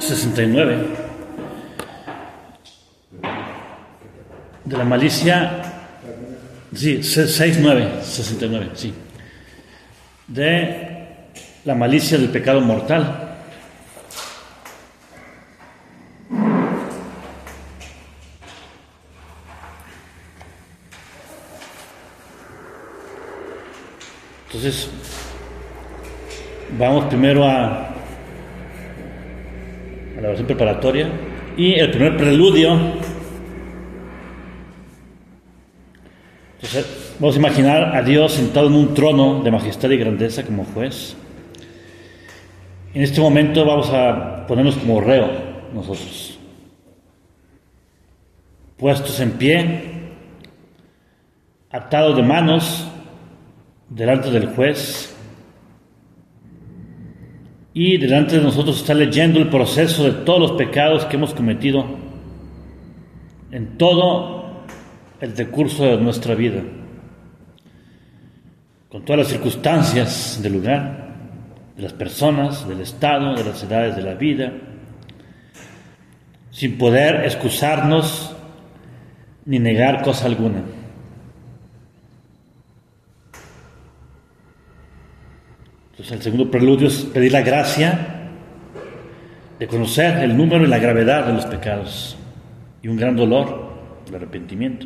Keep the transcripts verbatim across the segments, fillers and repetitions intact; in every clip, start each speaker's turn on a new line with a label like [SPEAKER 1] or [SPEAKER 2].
[SPEAKER 1] sesenta y nueve. De la malicia, sí, seis nueve, sesenta y nueve, sí. De la malicia del pecado mortal. Entonces, vamos primero a, a la oración preparatoria y el primer preludio. Entonces, vamos a imaginar a Dios sentado en un trono de majestad y grandeza como juez. En este momento vamos a ponernos como reo nosotros, puestos en pie, atados de manos delante del juez, y delante de nosotros está leyendo el proceso de todos los pecados que hemos cometido en todo el decurso de nuestra vida, con todas las circunstancias del lugar, de las personas, del estado, de las edades de la vida, sin poder excusarnos ni negar cosa alguna. Entonces, el segundo preludio es pedir la gracia de conocer el número y la gravedad de los pecados y un gran dolor, el arrepentimiento.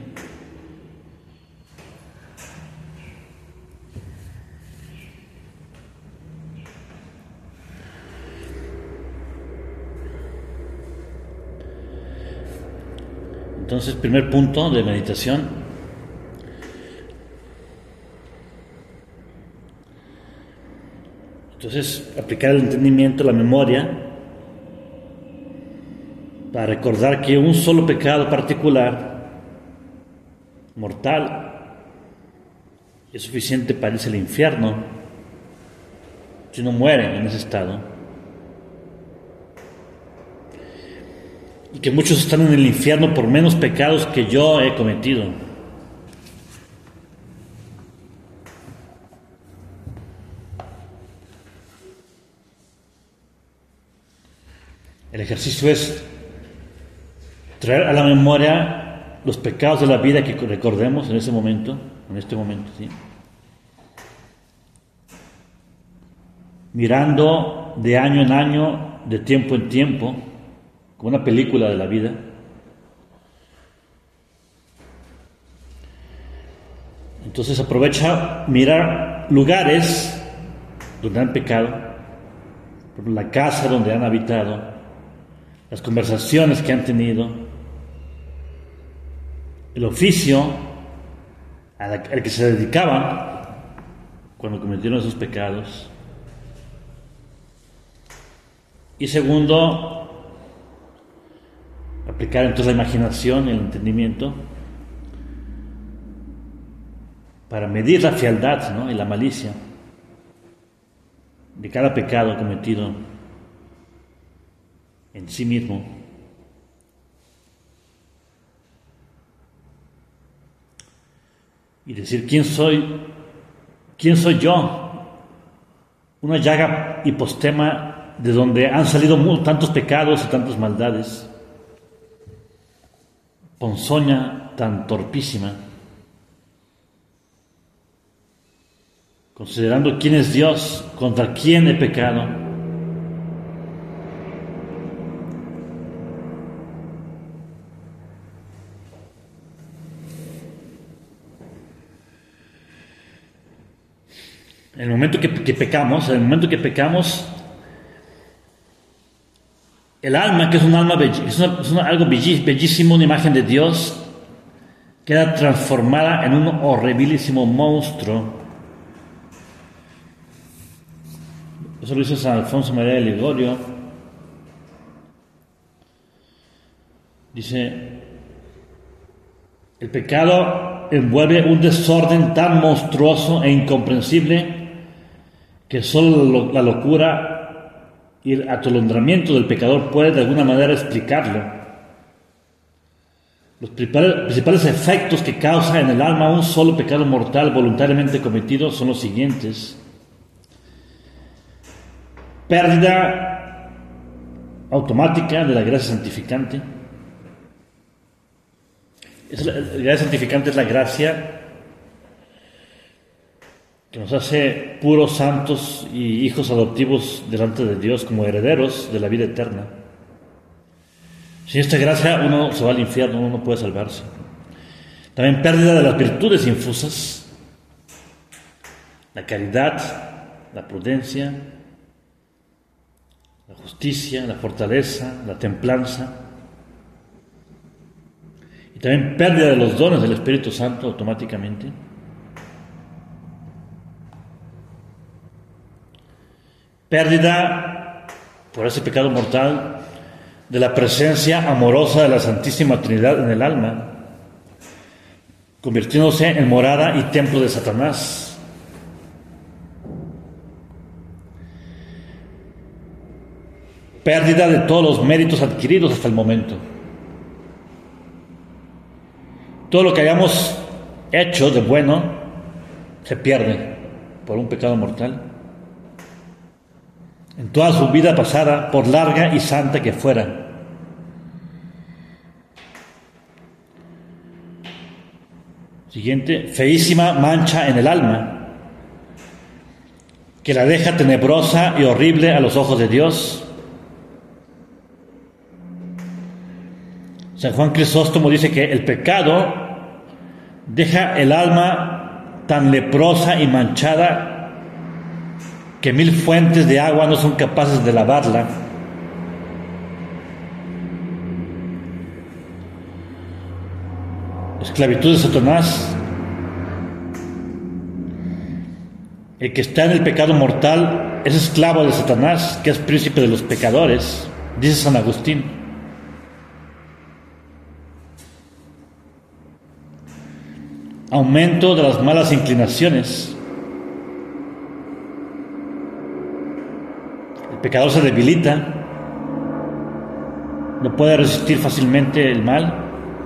[SPEAKER 1] Entonces, primer punto de meditación. Entonces, aplicar el entendimiento, la memoria, para recordar que un solo pecado particular, mortal, es suficiente para irse al infierno si uno muere en ese estado. Y que muchos están en el infierno por menos pecados que yo he cometido. El ejercicio es traer a la memoria los pecados de la vida que recordemos en ese momento, en este momento, ¿sí? Mirando de año en año, de tiempo en tiempo, como una película de la vida. Entonces aprovecha mirar lugares donde han pecado, por ejemplo, la casa donde han habitado, las conversaciones que han tenido, el oficio al que se dedicaban cuando cometieron esos pecados. Y segundo, aplicar entonces la imaginación y el entendimiento para medir la fealdad, ¿no?, y la malicia de cada pecado cometido en sí mismo. Y decir, ¿quién soy? ¿Quién soy yo? Una llaga hipostema de donde han salido tantos pecados y tantas maldades. Ponzoña tan torpísima. Considerando quién es Dios, contra quién he pecado. En el momento que, que pecamos, en el momento que pecamos, el alma, que es un alma bell- es, una, es una, algo bellí- bellísimo, una imagen de Dios, queda transformada en un horribilísimo monstruo. Eso lo dice San Alfonso María de Ligorio. Dice, el pecado envuelve un desorden tan monstruoso e incomprensible que solo la locura y el atolondramiento del pecador puede de alguna manera explicarlo. Los principales efectos que causa en el alma un solo pecado mortal voluntariamente cometido son los siguientes: pérdida automática de la gracia santificante. Es la, la gracia santificante es la gracia que nos hace puros, santos y hijos adoptivos delante de Dios como herederos de la vida eterna. Sin esta gracia uno se va al infierno, uno no puede salvarse. También pérdida de las virtudes infusas, la caridad, la prudencia, la justicia, la fortaleza, la templanza. Y también pérdida de los dones del Espíritu Santo automáticamente. Pérdida, por ese pecado mortal, de la presencia amorosa de la Santísima Trinidad en el alma, convirtiéndose en morada y templo de Satanás. Pérdida de todos los méritos adquiridos hasta el momento. Todo lo que hayamos hecho de bueno se pierde por un pecado mortal. En toda su vida pasada, por larga y santa que fuera. Siguiente, feísima mancha en el alma, que la deja tenebrosa y horrible a los ojos de Dios. San Juan Crisóstomo dice que el pecado deja el alma tan leprosa y manchada que mil fuentes de agua no son capaces de lavarla. Esclavitud de Satanás. El que está en el pecado mortal es esclavo de Satanás, que es príncipe de los pecadores, dice San Agustín. Aumento de las malas inclinaciones. El pecador se debilita, no puede resistir fácilmente el mal.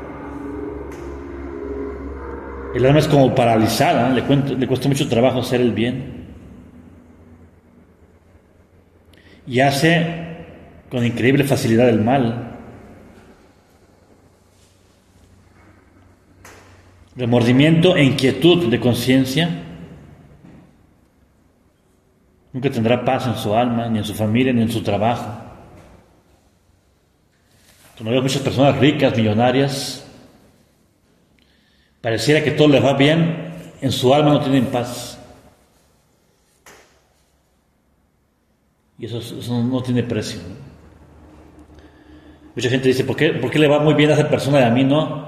[SPEAKER 1] El alma es como paralizada, le, cuento, le cuesta mucho trabajo hacer el bien. Y hace con increíble facilidad el mal. Remordimiento e inquietud de conciencia. Nunca tendrá paz en su alma, ni en su familia, ni en su trabajo. Cuando veo muchas personas ricas, millonarias, pareciera que todo les va bien, en su alma no tienen paz. Y eso, eso no tiene precio, ¿no? Mucha gente dice, ¿por qué, ¿por qué le va muy bien a esa persona y a mí no?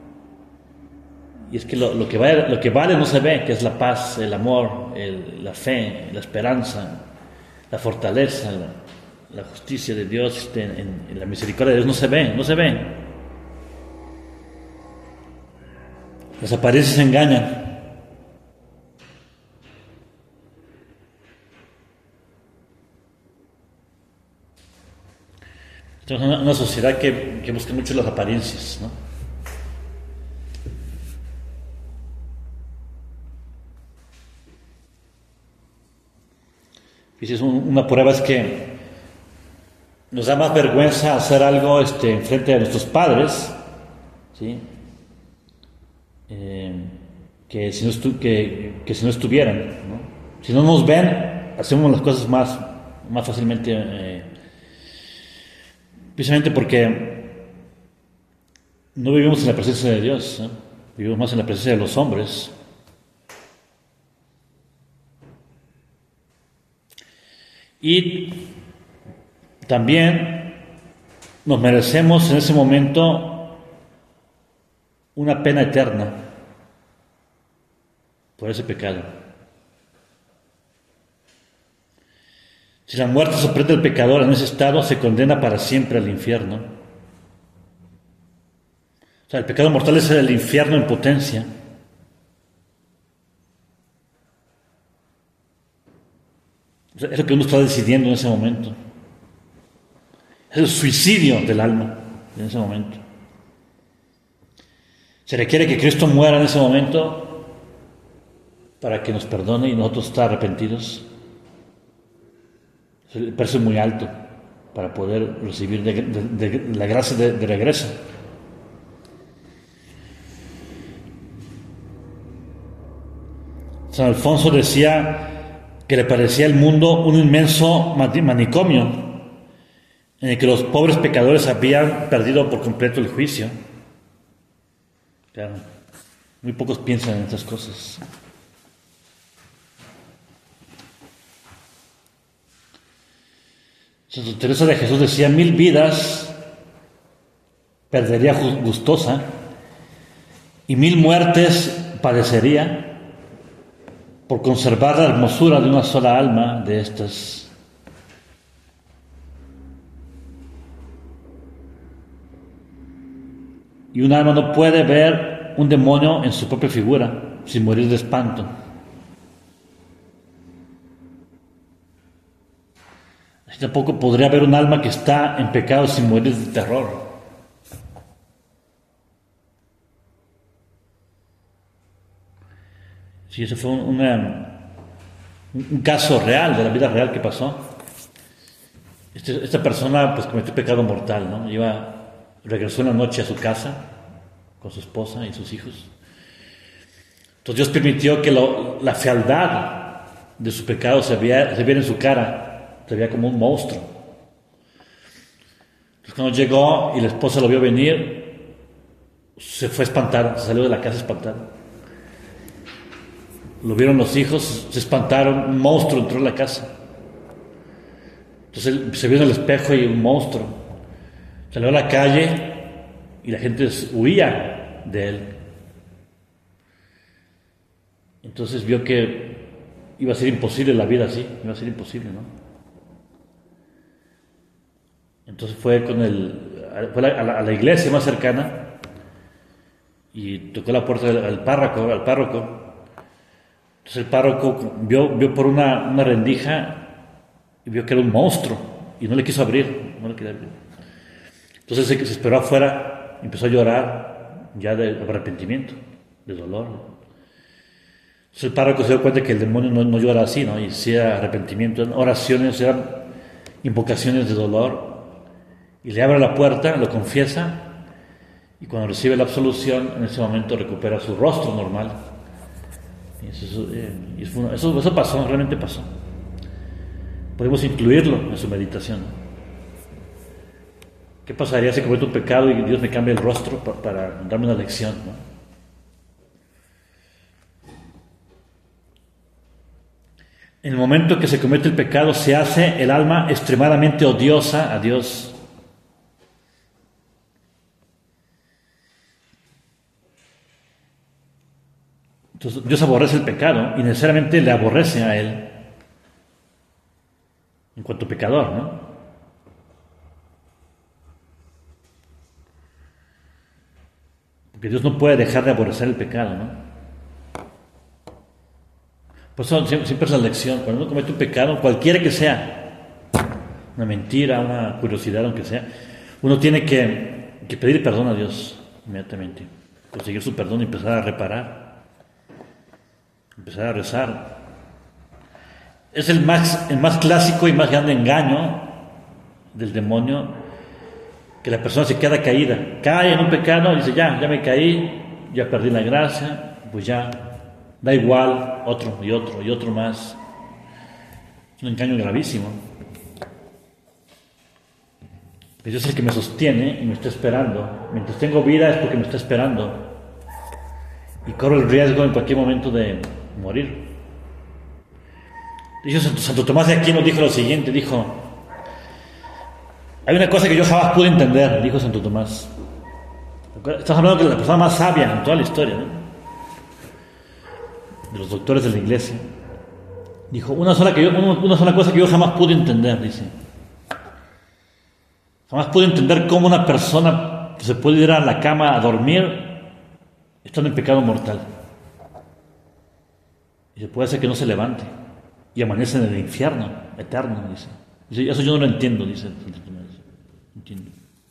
[SPEAKER 1] Y es que lo, lo, que, vale, lo que vale no se ve, que es la paz, el amor, el, la fe, la esperanza, la fortaleza, la, la justicia de Dios, en, en, en la misericordia de Dios no se ve, no se ve. Las apariencias engañan. Estamos en una, una sociedad que, que busca mucho las apariencias, ¿no? Y si es un, una prueba es que nos da más vergüenza hacer algo este, en frente de nuestros padres, ¿sí? Eh, que, si no estu- que, que si no estuvieran, ¿no? Si no nos ven, hacemos las cosas más, más fácilmente, eh, precisamente porque no vivimos en la presencia de Dios, ¿no? Vivimos más en la presencia de los hombres. Y también nos merecemos en ese momento una pena eterna por ese pecado. Si la muerte sorprende al pecador en ese estado, se condena para siempre al infierno. O sea, el pecado mortal es el infierno en potencia. O sea, es lo que uno está decidiendo en ese momento. Es el suicidio del alma en ese momento. Se requiere que Cristo muera en ese momento para que nos perdone y nosotros estar arrepentidos. El precio es muy alto. para poder recibir de, de, de la gracia de, de regreso. San Alfonso decía que le parecía el mundo un inmenso manicomio en el que los pobres pecadores habían perdido por completo el juicio. Claro, muy pocos piensan en estas cosas. Santa Teresa de Jesús decía: mil vidas perdería gustosa y mil muertes padecería por conservar la hermosura de una sola alma de estas. Y un alma no puede ver un demonio en su propia figura sin morir de espanto. Así tampoco podría haber un alma que está en pecado sin morir de terror. Sí, ese fue un, una, un caso real, de la vida real que pasó. Este, esta persona pues cometió pecado mortal, ¿no? Iba, regresó en la noche a su casa con su esposa y sus hijos. Entonces Dios permitió que lo, la fealdad de su pecado se viera, se viera en su cara, se veía como un monstruo. Entonces cuando llegó y la esposa lo vio venir, se fue a espantar, se salió de la casa espantado. Lo vieron los hijos, se espantaron, un monstruo entró en la casa. Entonces él se vio en el espejo y un monstruo. Salió a la calle y la gente huía de él. Entonces vio que iba a ser imposible la vida así, iba a ser imposible, ¿no? Entonces fue con el, fue a la, a la iglesia más cercana y tocó la puerta del al párroco, al párroco. Entonces el párroco vio, vio por una, una rendija y vio que era un monstruo y no le quiso abrir, no le quería abrir. Entonces se, se esperó afuera, empezó a llorar ya de arrepentimiento, de dolor. Entonces el párroco se dio cuenta que el demonio no, no llora así, ¿no? Y hacía arrepentimiento, eran oraciones, eran invocaciones de dolor. Y le abre la puerta, lo confiesa y cuando recibe la absolución, en ese momento recupera su rostro normal. Y eso, y eso, eso, eso pasó, realmente pasó. Podemos incluirlo en su meditación. ¿Qué pasaría si cometo un pecado y Dios me cambia el rostro para, para darme una lección, ¿no? En el momento que se comete el pecado, se hace el alma extremadamente odiosa a Dios. Entonces Dios aborrece el pecado y necesariamente le aborrece a él en cuanto pecador, ¿no? Porque Dios no puede dejar de aborrecer el pecado, ¿no? Por eso siempre es la lección, cuando uno comete un pecado, cualquiera que sea, una mentira, una curiosidad, aunque sea, uno tiene que, que pedir perdón a Dios inmediatamente, conseguir su perdón y empezar a reparar. Empezar a rezar. Es el más, el más clásico y más grande engaño del demonio, que la persona se queda caída, cae en un pecado y dice: ya, ya me caí, ya perdí la gracia, pues ya, da igual, otro y otro y otro más. Es un engaño gravísimo. Dios es el que me sostiene y me está esperando. Mientras tengo vida es porque me está esperando. Y corro el riesgo en cualquier momento de morir. Dijo Santo, Santo Tomás de Aquino, dijo lo siguiente, dijo: hay una cosa que yo jamás pude entender, dijo Santo Tomás. Estamos hablando de la persona más sabia en toda la historia, ¿no? De los doctores de la iglesia. Dijo, una sola, que yo, una sola cosa que yo jamás pude entender, dice. Jamás pude entender cómo una persona se puede ir a la cama a dormir estando en pecado mortal. Y se puede hacer que no se levante y amanece en el infierno eterno, dice. Dice, eso yo no lo entiendo, dice Santo Tomás. Entiendo.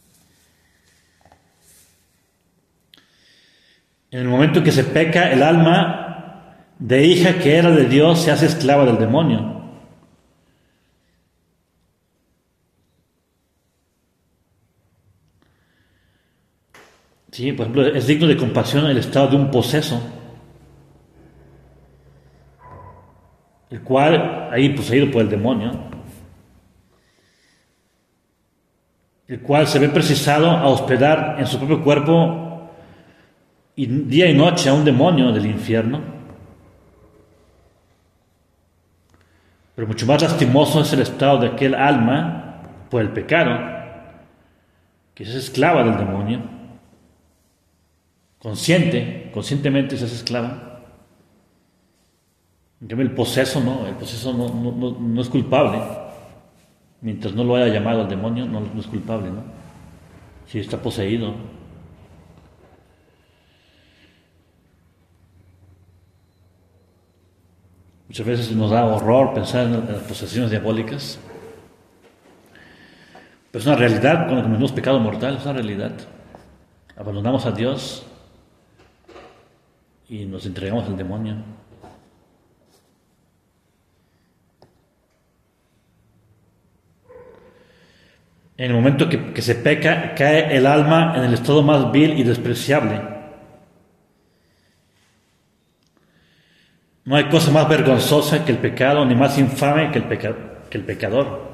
[SPEAKER 1] En el momento en que se peca, el alma de hija que era de Dios se hace esclava del demonio. Sí, por ejemplo, es digno de compasión el estado de un poseso, el cual, ahí poseído por el demonio, el cual se ve precisado a hospedar en su propio cuerpo y día y noche a un demonio del infierno. Pero mucho más lastimoso es el estado de aquel alma por el pecado, que es esclava del demonio, consciente, conscientemente se hace esclava. En cambio el poseso no, el poseso no, no, no, no es culpable. Mientras no lo haya llamado al demonio, no, no es culpable, ¿no? Si está poseído. Muchas veces nos da horror pensar en las posesiones diabólicas. Pero es una realidad cuando cometemos pecado mortal, es una realidad. Abandonamos a Dios y nos entregamos al demonio. En el momento que, que se peca, cae el alma en el estado más vil y despreciable. No hay cosa más vergonzosa que el pecado, ni más infame que el, peca, que el pecador.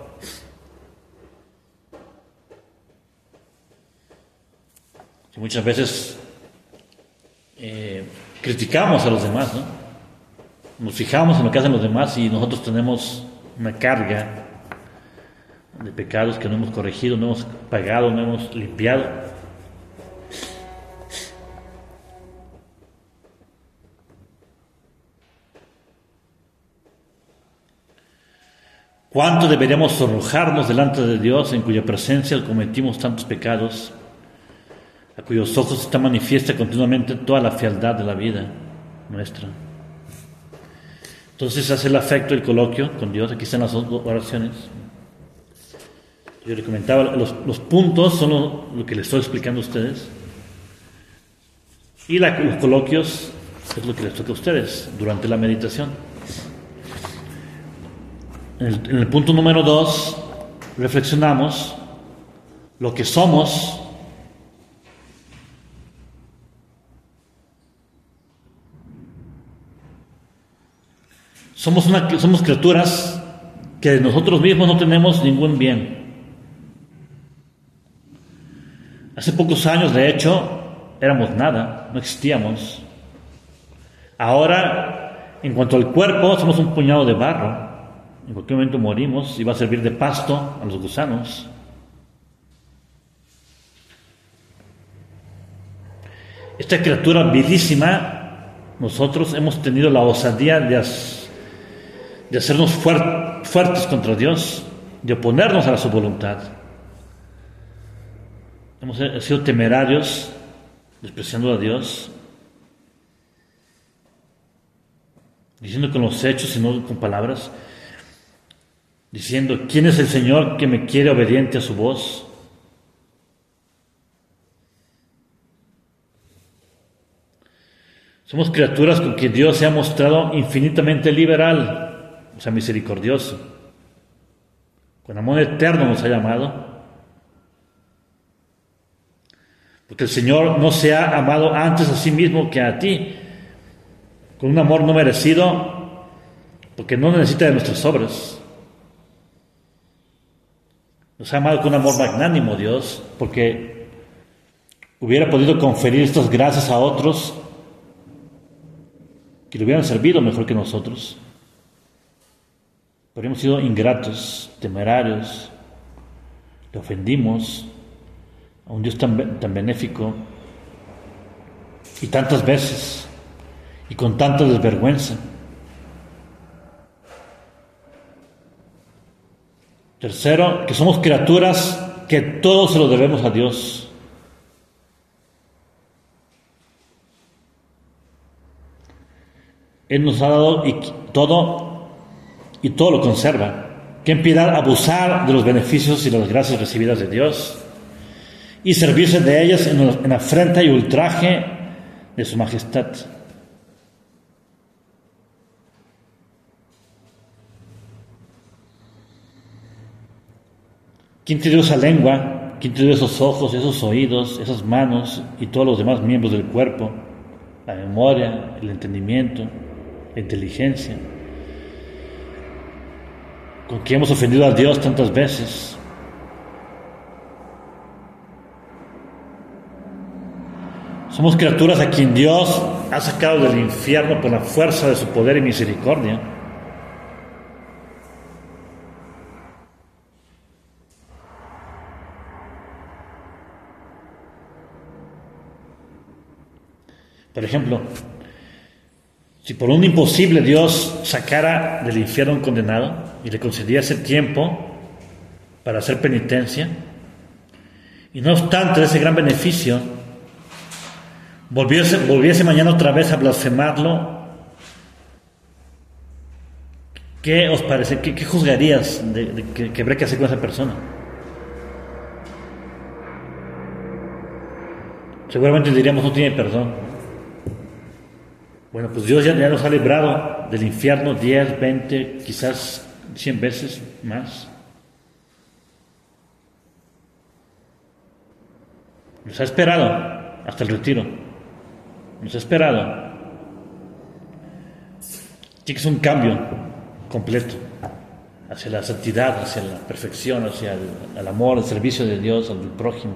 [SPEAKER 1] Y muchas veces eh, criticamos a los demás, ¿no? Nos fijamos en lo que hacen los demás y nosotros tenemos una carga de pecados que no hemos corregido, no hemos pagado, no hemos limpiado. ¿Cuánto deberíamos sonrojarnos delante de Dios en cuya presencia cometimos tantos pecados, a cuyos ojos está manifiesta continuamente toda la fealdad de la vida nuestra? Entonces hace el afecto, el coloquio con Dios. Aquí están las oraciones. Yo les comentaba, los, los puntos son lo, lo que les estoy explicando a ustedes. Y la, los coloquios es lo que les toca a ustedes durante la meditación. En el, en el punto número dos, reflexionamos lo que somos. Somos, una, somos criaturas que de nosotros mismos no tenemos ningún bien. Hace pocos años, de hecho, éramos nada, no existíamos. Ahora, en cuanto al cuerpo, somos un puñado de barro. En cualquier momento morimos y va a servir de pasto a los gusanos. Esta criatura vilísima, nosotros hemos tenido la osadía de, de hacernos fuer, fuertes contra Dios, de oponernos a su voluntad. Hemos sido temerarios, despreciando a Dios, diciendo con los hechos y no con palabras, diciendo, ¿quién es el Señor que me quiere obediente a su voz? Somos criaturas con que Dios se ha mostrado infinitamente liberal, o sea, misericordioso. Con amor eterno nos ha llamado. Porque el Señor no se ha amado antes a sí mismo que a ti, con un amor no merecido, porque no necesita de nuestras obras. Nos ha amado con un amor magnánimo, Dios, porque hubiera podido conferir estas gracias a otros que le hubieran servido mejor que nosotros. Pero hemos sido ingratos, temerarios, le ofendimos a un Dios tan, tan benéfico, y tantas veces, y con tanta desvergüenza. Tercero, que somos criaturas que todo se lo debemos a Dios. Él nos ha dado y todo, y todo lo conserva. ¿Qué impiedad abusar de los beneficios y las gracias recibidas de Dios y servirse de ellas en, en afrenta y ultraje de su majestad? ¿Quién te dio esa lengua ¿Quién te dio esos ojos, esos oídos, esas manos y todos los demás miembros del cuerpo? La memoria, el entendimiento, la inteligencia. Con que hemos ofendido a Dios tantas veces. Somos criaturas a quien Dios ha sacado del infierno por la fuerza de su poder y misericordia. Por ejemplo, si por un imposible Dios sacara del infierno a un condenado y le concediese tiempo para hacer penitencia, y no obstante de ese gran beneficio, volviese, volviese mañana otra vez a blasfemarlo, ¿qué os parece? ¿Qué, qué juzgarías de, de, que, que habría que hacer con esa persona? Seguramente diríamos no tiene perdón. Bueno, pues Dios ya, ya nos ha librado del infierno diez, veinte, quizás cien veces más. Nos ha esperado hasta el retiro. Nos ha esperado. Tiene que ser un cambio completo hacia la santidad, hacia la perfección, hacia el, el amor, el servicio de Dios, al del prójimo.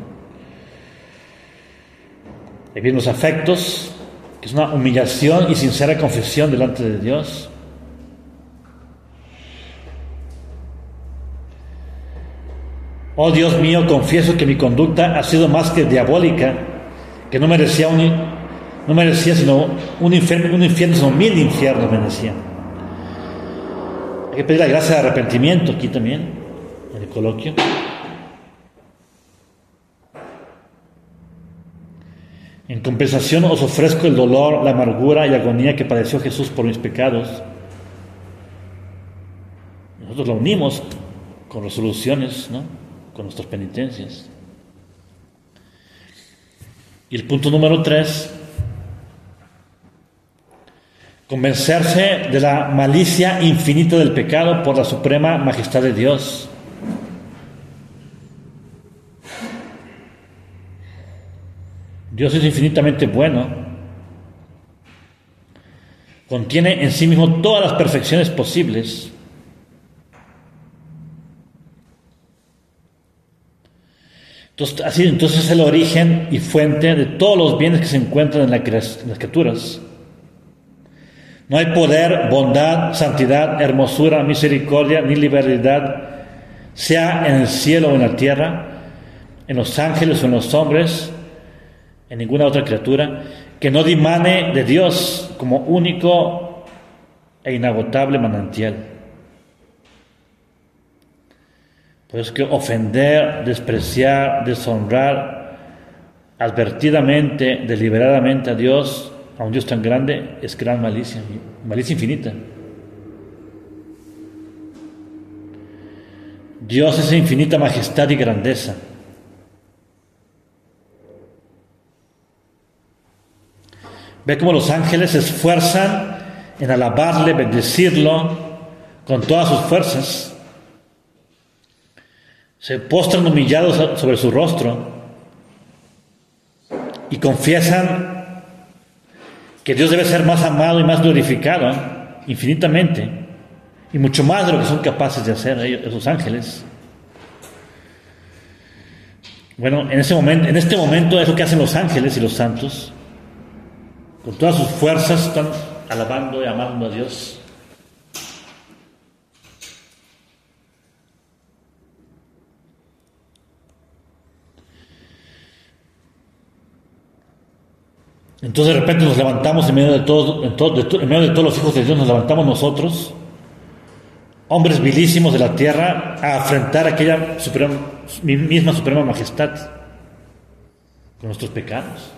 [SPEAKER 1] Hay bien los afectos, que es una humillación y sincera confesión delante de Dios. Oh Dios mío, confieso que mi conducta ha sido más que diabólica, que no merecía un, no merecía sino un infierno, un infierno, sino mil infiernos merecía. Hay que pedir la gracia de arrepentimiento aquí también, en el coloquio. En compensación os ofrezco el dolor, la amargura y agonía que padeció Jesús por mis pecados. Nosotros lo unimos con resoluciones, ¿no? Con nuestras penitencias. Y el punto número tres, convencerse de la malicia infinita del pecado por la suprema majestad de Dios. Dios es infinitamente bueno, contiene en sí mismo todas las perfecciones posibles. Entonces, así, entonces es el origen y fuente de todos los bienes que se encuentran en, la, en las criaturas. No hay poder, bondad, santidad, hermosura, misericordia ni liberalidad, sea en el cielo o en la tierra, en los ángeles o en los hombres, en ninguna otra criatura, que no dimane de Dios como único e inagotable manantial. Por eso que ofender, despreciar, deshonrar advertidamente, deliberadamente a Dios, a un Dios tan grande, es gran malicia, malicia infinita. Dios es infinita majestad y grandeza. Ve cómo los ángeles se esfuerzan en alabarle, bendecirlo con todas sus fuerzas. Se postran humillados sobre su rostro y confiesan que Dios debe ser más amado y más glorificado infinitamente y mucho más de lo que son capaces de hacer ellos, esos ángeles. Bueno, en ese momento, en este momento es lo que hacen los ángeles y los santos. Con todas sus fuerzas están alabando y amando a Dios. Entonces de repente nos levantamos en medio de todos, en, todo, de to, en medio de todos los hijos de Dios, nos levantamos nosotros, hombres vilísimos de la tierra, a afrentar aquella suprema, misma suprema majestad con nuestros pecados.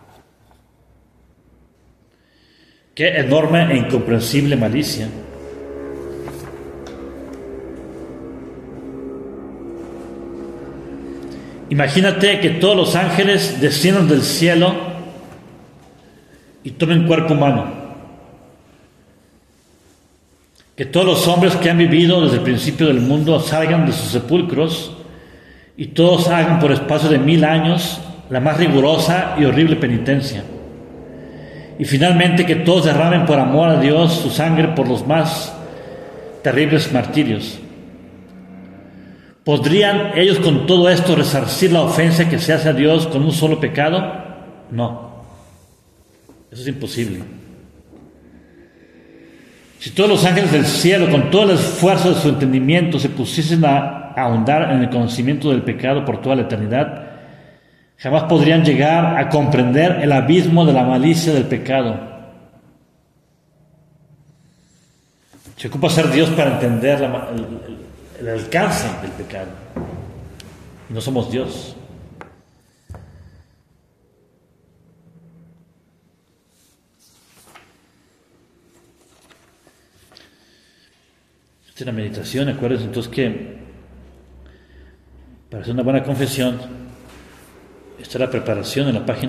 [SPEAKER 1] Qué enorme e incomprensible malicia. Imagínate que todos los ángeles desciendan del cielo y tomen cuerpo humano. Que todos los hombres que han vivido desde el principio del mundo salgan de sus sepulcros y todos hagan por espacio de mil años la más rigurosa y horrible penitencia. Y finalmente que todos derramen por amor a Dios su sangre por los más terribles martirios. ¿Podrían ellos con todo esto resarcir la ofensa que se hace a Dios con un solo pecado? No. Eso es imposible. Si todos los ángeles del cielo, con todo el esfuerzo de su entendimiento, se pusiesen a ahondar en el conocimiento del pecado por toda la eternidad, jamás podrían llegar a comprender el abismo de la malicia del pecado. Se ocupa ser Dios para entender la, el, el, el alcance del pecado. No somos Dios. Esta es la meditación. Acuérdense entonces que para hacer una buena confesión, esta es la preparación en la página